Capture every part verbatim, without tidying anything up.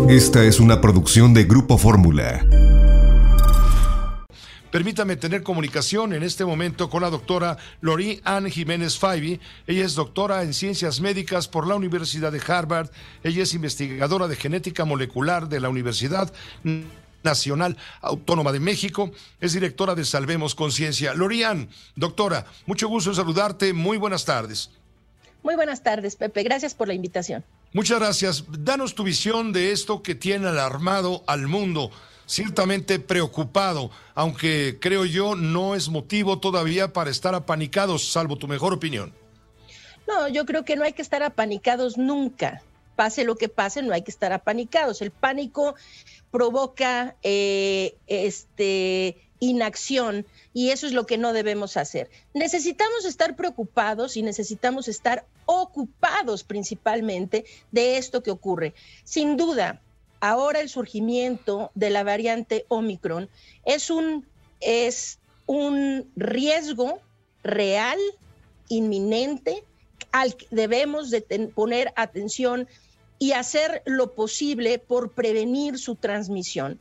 Esta es una producción de Grupo Fórmula. Permítame tener comunicación en este momento con la doctora Lori-Ann Jiménez Faibi. Ella es doctora en Ciencias Médicas por la Universidad de Harvard. Ella es investigadora de genética molecular de la Universidad Nacional Autónoma de México. Es directora de Salvemos Conciencia. Lori-Ann, doctora, mucho gusto en saludarte. Muy buenas tardes. Muy buenas tardes, Pepe. Gracias por la invitación. Muchas gracias. Danos tu visión de esto que tiene alarmado al mundo. Ciertamente preocupado, aunque creo yo no es motivo todavía para estar apanicados, salvo tu mejor opinión. No, yo creo que no hay que estar apanicados nunca. Pase lo que pase, no hay que estar apanicados. El pánico provoca eh, este, inacción y eso es lo que no debemos hacer. Necesitamos estar preocupados y necesitamos estar ocupados principalmente de esto que ocurre. Sin duda, ahora el surgimiento de la variante Omicron es un, es un riesgo real, inminente, al que debemos de ten, poner atención y hacer lo posible por prevenir su transmisión.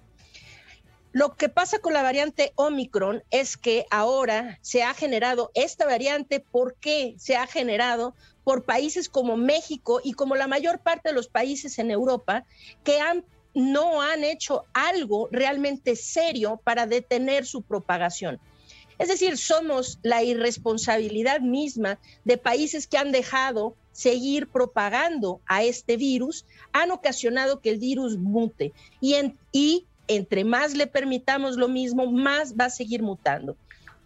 Lo que pasa con la variante Omicron es que ahora se ha generado esta variante, ¿por qué se ha generado? Por países como México y como la mayor parte de los países en Europa que han, no han hecho algo realmente serio para detener su propagación. Es decir, somos la irresponsabilidad misma de países que han dejado seguir propagando a este virus, han ocasionado que el virus mute y, en, y entre más le permitamos lo mismo, más va a seguir mutando.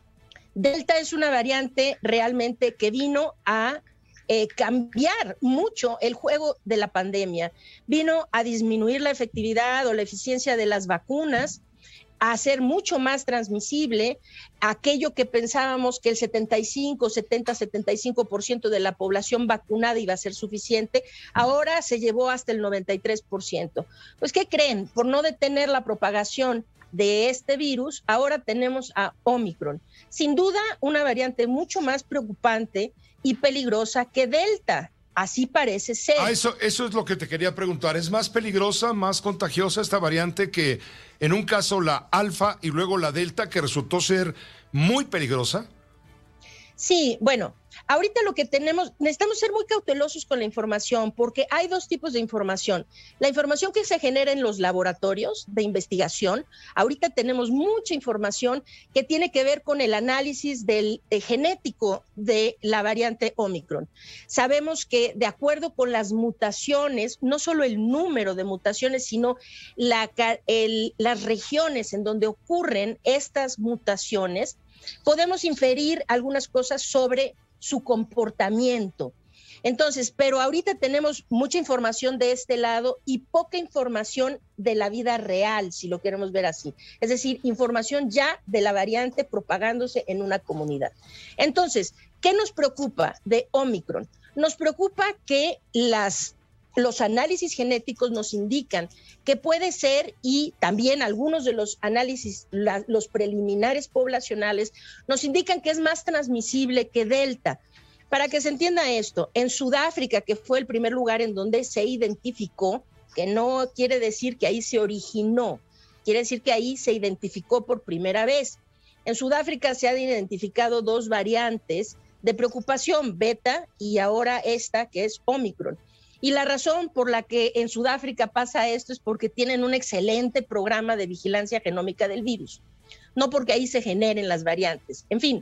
Delta es una variante realmente que vino a Eh, cambiar mucho el juego de la pandemia, vino a disminuir la efectividad o la eficiencia de las vacunas, a hacer mucho más transmisible aquello que pensábamos que el setenta y cinco, setenta, setenta y cinco por ciento de la población vacunada iba a ser suficiente, ahora se llevó hasta el noventa y tres por ciento. Pues, ¿qué creen? Por no detener la propagación de este virus, ahora tenemos a Omicron. Sin duda, una variante mucho más preocupante y peligrosa que Delta, así parece ser. Ah, eso, eso es lo que te quería preguntar. ¿Es más peligrosa, más contagiosa esta variante que en un caso la Alfa y luego la Delta, que resultó ser muy peligrosa? Sí, bueno, ahorita lo que tenemos, necesitamos ser muy cautelosos con la información porque hay dos tipos de información. La información que se genera en los laboratorios de investigación, ahorita tenemos mucha información que tiene que ver con el análisis del de genético de la variante Omicron. Sabemos que de acuerdo con las mutaciones, no solo el número de mutaciones, sino la, el, las regiones en donde ocurren estas mutaciones, podemos inferir algunas cosas sobre su comportamiento. Entonces, pero ahorita tenemos mucha información de este lado y poca información de la vida real, si lo queremos ver así. Es decir, información ya de la variante propagándose en una comunidad. Entonces, ¿qué nos preocupa de Omicron? Nos preocupa que las los análisis genéticos nos indican que puede ser, y también algunos de los análisis, la, los preliminares poblacionales, nos indican que es más transmisible que Delta. Para que se entienda esto, en Sudáfrica, que fue el primer lugar en donde se identificó, que no quiere decir que ahí se originó, quiere decir que ahí se identificó por primera vez. En Sudáfrica se han identificado dos variantes de preocupación, Beta y ahora esta que es Omicron. Y la razón por la que en Sudáfrica pasa esto es porque tienen un excelente programa de vigilancia genómica del virus, no porque ahí se generen las variantes. En fin,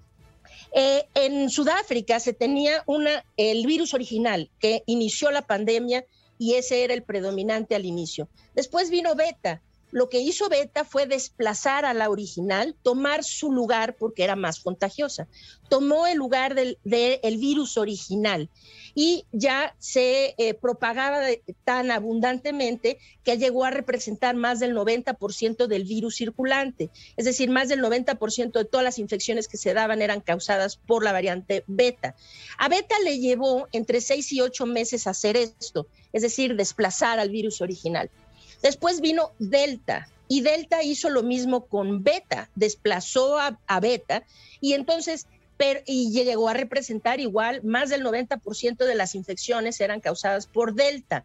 eh, en Sudáfrica se tenía una, el virus original que inició la pandemia y ese era el predominante al inicio. Después vino Beta. Lo que hizo Beta fue desplazar a la original, tomar su lugar porque era más contagiosa. Tomó el lugar del, del virus original y ya se eh, propagaba de, tan abundantemente que llegó a representar más del noventa por ciento del virus circulante. Es decir, más del noventa por ciento de todas las infecciones que se daban eran causadas por la variante Beta. A Beta le llevó entre seis y ocho meses hacer esto, es decir, desplazar al virus original. Después vino Delta y Delta hizo lo mismo con Beta, desplazó a, a Beta y entonces pero, y llegó a representar igual más del noventa por ciento de las infecciones eran causadas por Delta.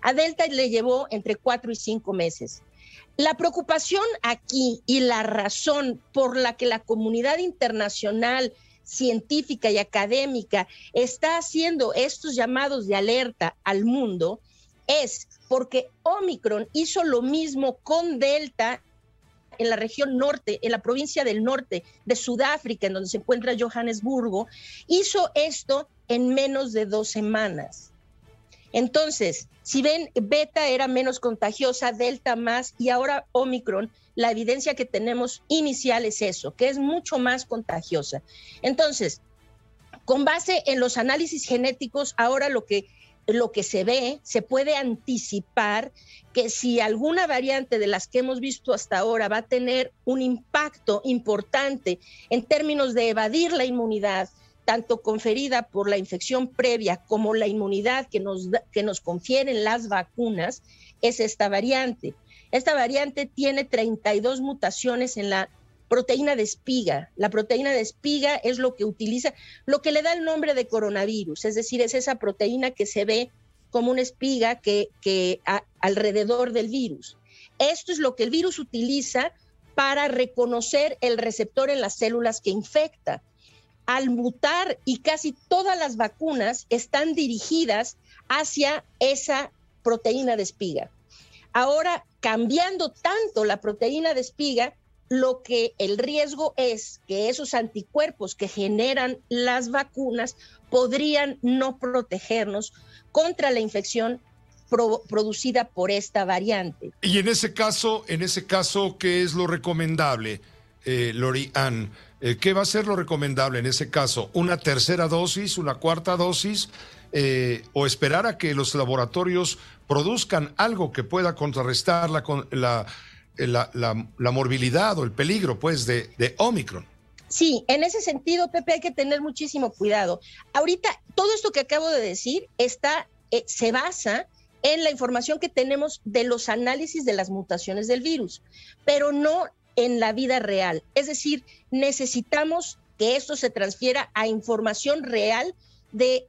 A Delta le llevó entre cuatro y cinco meses. La preocupación aquí y la razón por la que la comunidad internacional, científica y académica está haciendo estos llamados de alerta al mundo es porque Omicron hizo lo mismo con Delta en la región norte, en la provincia del norte de Sudáfrica, en donde se encuentra Johannesburgo, hizo esto en menos de dos semanas. Entonces, si ven, Beta era menos contagiosa, Delta más, y ahora Omicron, la evidencia que tenemos inicial es eso, que es mucho más contagiosa. Entonces, con base en los análisis genéticos, ahora lo que, lo que se ve, se puede anticipar que si alguna variante de las que hemos visto hasta ahora va a tener un impacto importante en términos de evadir la inmunidad, tanto conferida por la infección previa como la inmunidad que nos, que nos confieren las vacunas, es esta variante. Esta variante tiene treinta y dos mutaciones en la proteína de espiga. La proteína de espiga es lo que utiliza, lo que le da el nombre de coronavirus, es decir, es esa proteína que se ve como una espiga que, que a, alrededor del virus. Esto es lo que el virus utiliza para reconocer el receptor en las células que infecta. Al mutar, y casi todas las vacunas están dirigidas hacia esa proteína de espiga. Ahora, cambiando tanto la proteína de espiga, lo que el riesgo es que esos anticuerpos que generan las vacunas podrían no protegernos contra la infección pro, producida por esta variante. Y en ese caso, en ese caso, ¿qué es lo recomendable, eh, Lori-Ann? Eh, ¿Qué va a ser lo recomendable en ese caso? ¿Una tercera dosis, una cuarta dosis? Eh, ¿O esperar a que los laboratorios produzcan algo que pueda contrarrestar la, la, la, la, la morbilidad o el peligro, pues, de, de Omicron? Sí, en ese sentido, Pepe, hay que tener muchísimo cuidado. Ahorita, todo esto que acabo de decir está, eh, se basa en la información que tenemos de los análisis de las mutaciones del virus, pero no en la vida real. Es decir, necesitamos que esto se transfiera a información real de,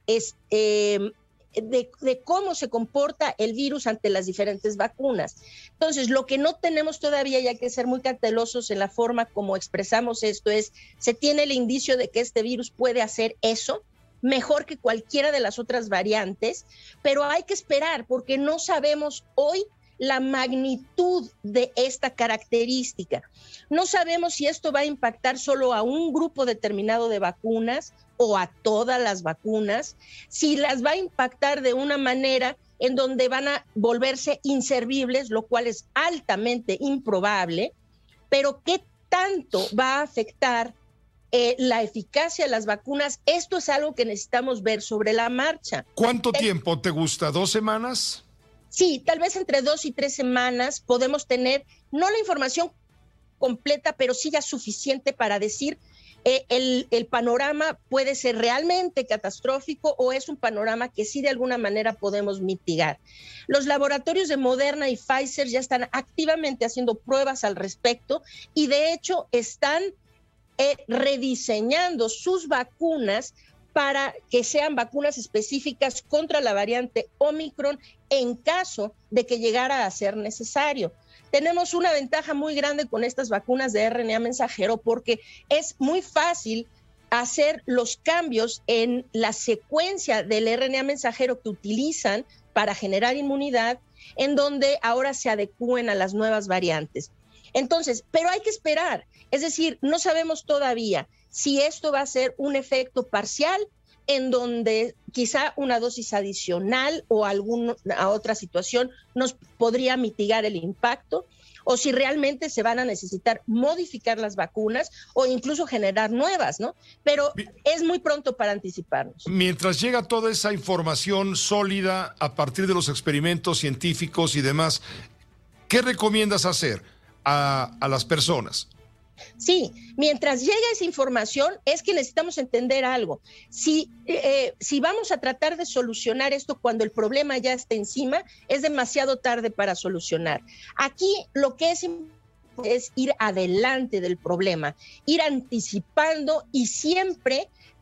eh, de, de cómo se comporta el virus ante las diferentes vacunas. Entonces, lo que no tenemos todavía, y hay que ser muy cautelosos en la forma como expresamos esto, es, se tiene el indicio de que este virus puede hacer eso mejor que cualquiera de las otras variantes, pero hay que esperar porque no sabemos hoy la magnitud de esta característica. No sabemos si esto va a impactar solo a un grupo determinado de vacunas o a todas las vacunas, si las va a impactar de una manera en donde van a volverse inservibles, lo cual es altamente improbable, pero qué tanto va a afectar eh, la eficacia de las vacunas. Esto es algo que necesitamos ver sobre la marcha. ¿Cuánto eh, tiempo te gusta? ¿Dos semanas? Sí, tal vez entre dos y tres semanas podemos tener, no la información completa, pero sí ya suficiente para decir eh, el, el panorama puede ser realmente catastrófico o es un panorama que sí de alguna manera podemos mitigar. Los laboratorios de Moderna y Pfizer ya están activamente haciendo pruebas al respecto y de hecho están eh, rediseñando sus vacunas para que sean vacunas específicas contra la variante Omicron en caso de que llegara a ser necesario. Tenemos una ventaja muy grande con estas vacunas de R N A mensajero porque es muy fácil hacer los cambios en la secuencia del R N A mensajero que utilizan para generar inmunidad, en donde ahora se adecúen a las nuevas variantes. Entonces, pero hay que esperar, es decir, no sabemos todavía si esto va a ser un efecto parcial en donde quizá una dosis adicional o alguna otra situación nos podría mitigar el impacto, o si realmente se van a necesitar modificar las vacunas o incluso generar nuevas, ¿no? Pero es muy pronto para anticiparnos. Mientras llega toda esa información sólida a partir de los experimentos científicos y demás, ¿qué recomiendas hacer a, a las personas? Sí, mientras llega esa información es que necesitamos entender algo. Si, eh, si vamos a tratar de solucionar esto cuando el problema ya está encima, es demasiado tarde para solucionar. Aquí lo que es es ir adelante del problema, ir anticipando y siempre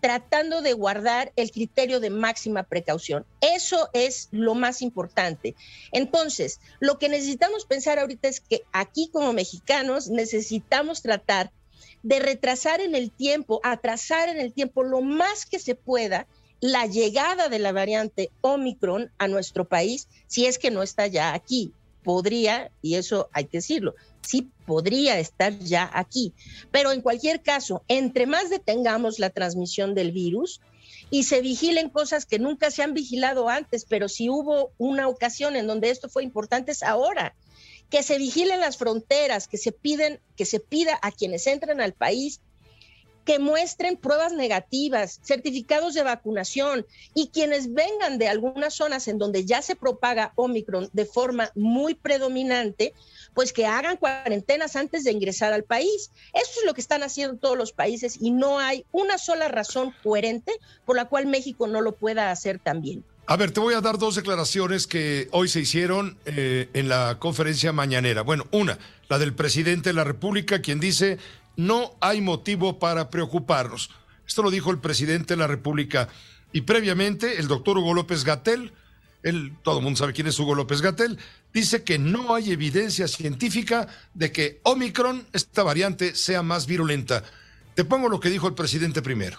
tratando de guardar el criterio de máxima precaución. Eso es lo más importante. Entonces, lo que necesitamos pensar ahorita es que aquí como mexicanos necesitamos tratar de retrasar en el tiempo, atrasar en el tiempo lo más que se pueda la llegada de la variante Omicron a nuestro país, si es que no está ya aquí. Podría, y eso hay que decirlo, sí podría estar ya aquí. Pero en cualquier caso, entre más detengamos la transmisión del virus y se vigilen cosas que nunca se han vigilado antes, pero si hubo una ocasión en donde esto fue importante es ahora, que se vigilen las fronteras, que se piden, que se pida a quienes entran al país que muestren pruebas negativas, certificados de vacunación, y quienes vengan de algunas zonas en donde ya se propaga Omicron de forma muy predominante, pues que hagan cuarentenas antes de ingresar al país. Eso es lo que están haciendo todos los países y no hay una sola razón coherente por la cual México no lo pueda hacer también. A ver, te voy a dar dos declaraciones que hoy se hicieron eh, en la conferencia mañanera. Bueno, una, la del presidente de la República, quien dice: no hay motivo para preocuparnos. Esto lo dijo el presidente de la República. Y previamente, el doctor Hugo López-Gatell, él, todo el mundo sabe quién es Hugo López-Gatell, dice que no hay evidencia científica de que Omicron, esta variante, sea más virulenta. Te pongo lo que dijo el presidente primero.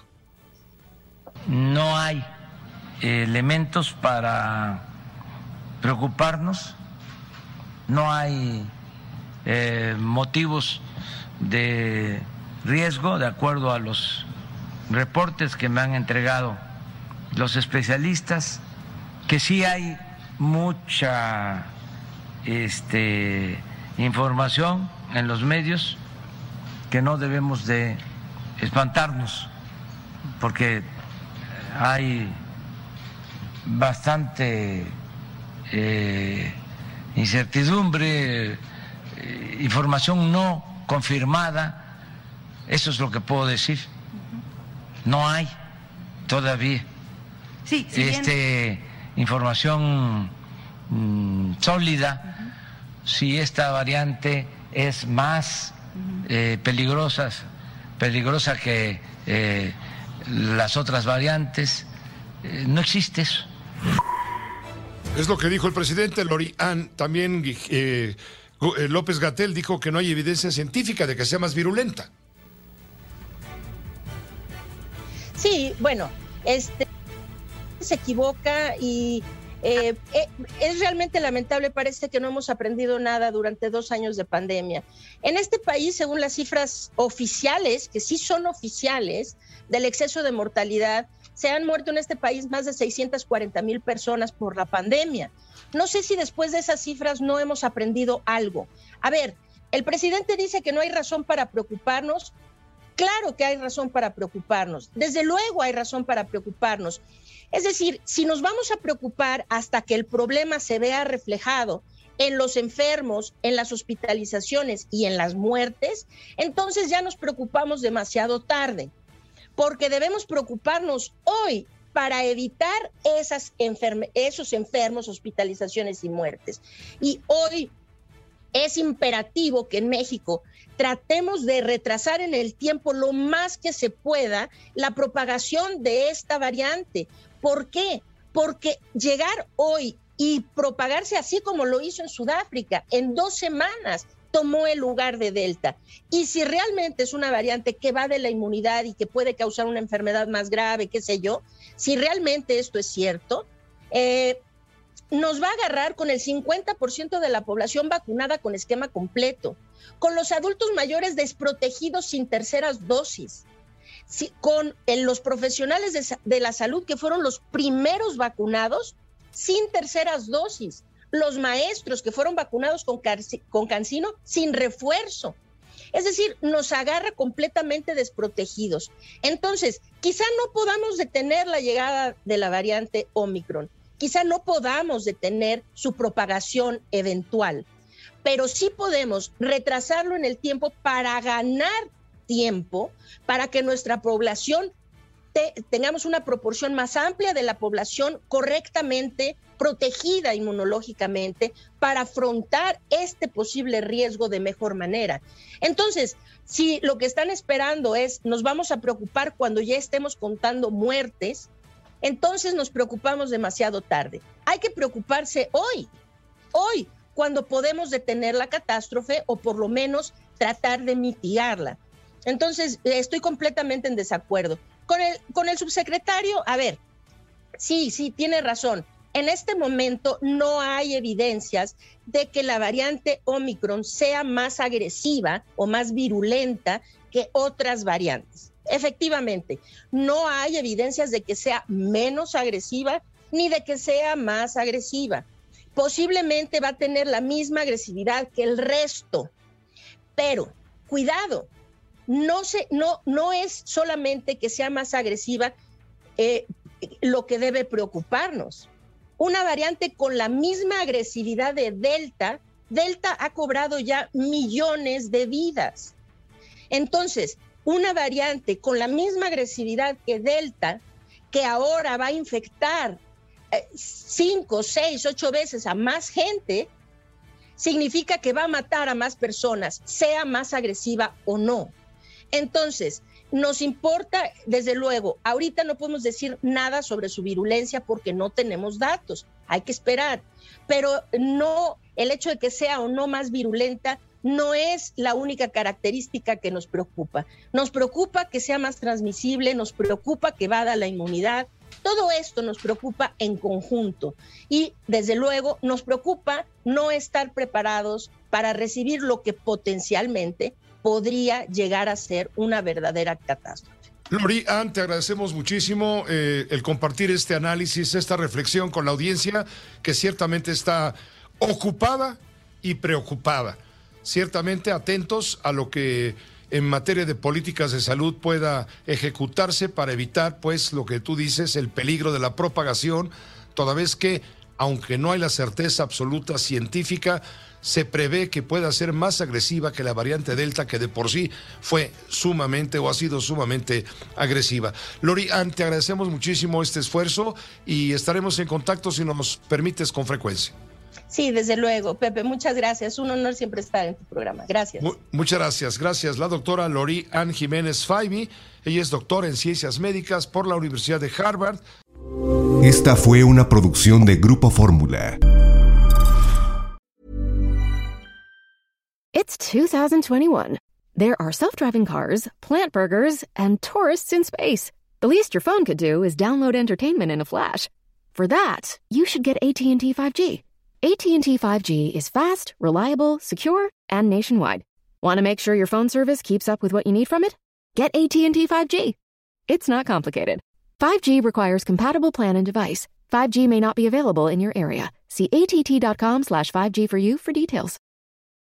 No hay elementos para preocuparnos, no hay eh, motivos de riesgo, de acuerdo a los reportes que me han entregado los especialistas, que sí hay mucha este, información en los medios, que no debemos de espantarnos, porque hay bastante eh, incertidumbre, eh, información no confirmada. Eso es lo que puedo decir. No hay todavía sí, si este, bien... información mm, sólida. Uh-huh. Si esta variante es más uh-huh. eh, peligrosa, peligrosa que eh, las otras variantes, eh, no existe eso. Es lo que dijo el presidente. Lori Ann, también eh, López-Gatell dijo que no hay evidencia científica de que sea más virulenta. Sí, bueno, este se equivoca y eh, eh, es realmente lamentable. Parece que no hemos aprendido nada durante dos años de pandemia. En este país, según las cifras oficiales, que sí son oficiales, del exceso de mortalidad, se han muerto en este país más de seiscientas cuarenta mil personas por la pandemia. No sé si después de esas cifras no hemos aprendido algo. A ver, el presidente dice que no hay razón para preocuparnos. Claro que hay razón para preocuparnos. Desde luego hay razón para preocuparnos. Es decir, si nos vamos a preocupar hasta que el problema se vea reflejado en los enfermos, en las hospitalizaciones y en las muertes, entonces ya nos preocupamos demasiado tarde. Porque debemos preocuparnos hoy para evitar esas enferme- esos enfermos, hospitalizaciones y muertes. Y hoy es imperativo que en México tratemos de retrasar en el tiempo lo más que se pueda la propagación de esta variante. ¿Por qué? Porque llegar hoy y propagarse así como lo hizo en Sudáfrica, en dos semanas, tomó el lugar de Delta. Y si realmente es una variante que va de la inmunidad y que puede causar una enfermedad más grave, qué sé yo, si realmente esto es cierto, eh, nos va a agarrar con el cincuenta por ciento de la población vacunada con esquema completo, con los adultos mayores desprotegidos sin terceras dosis, si, con eh, los profesionales de, de la salud que fueron los primeros vacunados sin terceras dosis, los maestros que fueron vacunados con, con Cancino sin refuerzo. Es decir, nos agarra completamente desprotegidos. Entonces, quizá no podamos detener la llegada de la variante Omicron, quizá no podamos detener su propagación eventual, pero sí podemos retrasarlo en el tiempo para ganar tiempo, para que nuestra población te, tengamos una proporción más amplia de la población correctamente protegida inmunológicamente para afrontar este posible riesgo de mejor manera. Entonces, si lo que están esperando es nos vamos a preocupar cuando ya estemos contando muertes, entonces nos preocupamos demasiado tarde. Hay que preocuparse hoy, hoy, cuando podemos detener la catástrofe o por lo menos tratar de mitigarla. Entonces, estoy completamente en desacuerdo. Con el, con el subsecretario, a ver, sí, sí, tiene razón. En este momento no hay evidencias de que la variante Omicron sea más agresiva o más virulenta que otras variantes. Efectivamente, no hay evidencias de que sea menos agresiva ni de que sea más agresiva. Posiblemente va a tener la misma agresividad que el resto, pero cuidado, no, se, no, no es solamente que sea más agresiva eh, lo que debe preocuparnos. Una variante con la misma agresividad de Delta, Delta ha cobrado ya millones de vidas. Entonces, una variante con la misma agresividad que Delta, que ahora va a infectar eh, cinco, seis, ocho veces a más gente, significa que va a matar a más personas, sea más agresiva o no. Entonces, nos importa, desde luego, ahorita no podemos decir nada sobre su virulencia porque no tenemos datos, hay que esperar, pero no, el hecho de que sea o no más virulenta no es la única característica que nos preocupa. Nos preocupa que sea más transmisible, nos preocupa que vada la inmunidad, todo esto nos preocupa en conjunto y, desde luego, nos preocupa no estar preparados para recibir lo que potencialmente podría llegar a ser una verdadera catástrofe. Lori Ann, te agradecemos muchísimo eh, el compartir este análisis, esta reflexión con la audiencia que ciertamente está ocupada y preocupada. Ciertamente atentos a lo que en materia de políticas de salud pueda ejecutarse para evitar, pues, lo que tú dices, el peligro de la propagación, toda vez que, aunque no hay la certeza absoluta científica, se prevé que pueda ser más agresiva que la variante Delta, que de por sí fue sumamente o ha sido sumamente agresiva. Lori Ann, te agradecemos muchísimo este esfuerzo y estaremos en contacto si nos permites con frecuencia. Sí, desde luego, Pepe, muchas gracias. Un honor siempre estar en tu programa. Gracias. Mu- muchas gracias. Gracias. La doctora Lori Ann Jiménez Fivy, ella es doctora en Ciencias Médicas por la Universidad de Harvard. Esta fue una producción de Grupo Fórmula. It's two thousand twenty-one. There are self-driving cars, plant burgers, and tourists in space. The least your phone could do is download entertainment in a flash. For that, you should get A T and T five G. A T and T five G is fast, reliable, secure, and nationwide. Want to make sure your phone service keeps up with what you need from it? Get A T and T five G. It's not complicated. five G requires compatible plan and device. five G may not be available in your area. See att dot com slash five G for you for details.